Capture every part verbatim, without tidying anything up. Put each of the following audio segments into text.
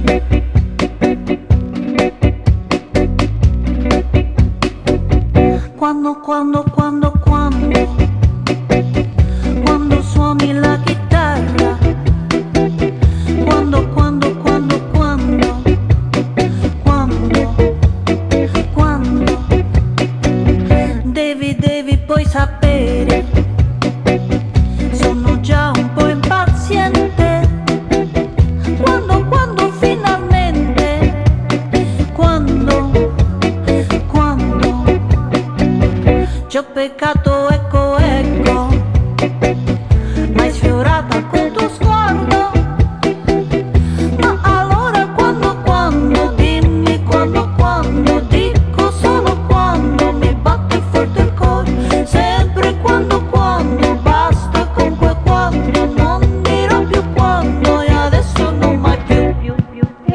Quando, quando, quando, quando, quando suoni la chitarra. Quando, quando, quando, quando, quando, quando, devi, devi poi sapere, sono già un po' impaziente. Quando, quando finalmente, quando, quando, ci ho peccato, ecco, ecco, m'hai sfiorata col tuo sguardo. Ma allora quando, quando, dimmi quando, quando, dico solo quando, mi batte forte il cuore. Sempre quando, quando, basta con quel quando, non dirò più quando e adesso non mai più, più, più, più.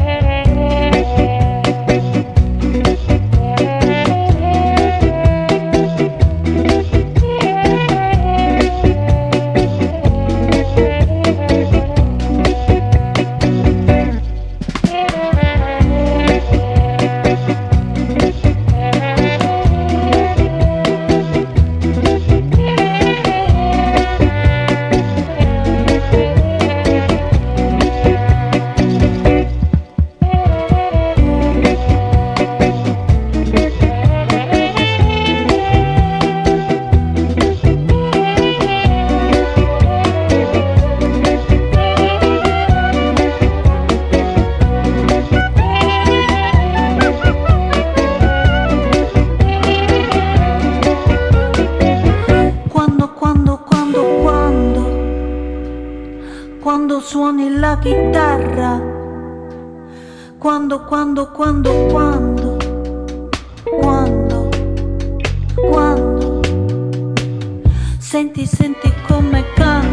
Quando, quando, quando, quando, quando suoni la chitarra. Quando, quando, quando, quando, quando, quando, senti, senti come canta.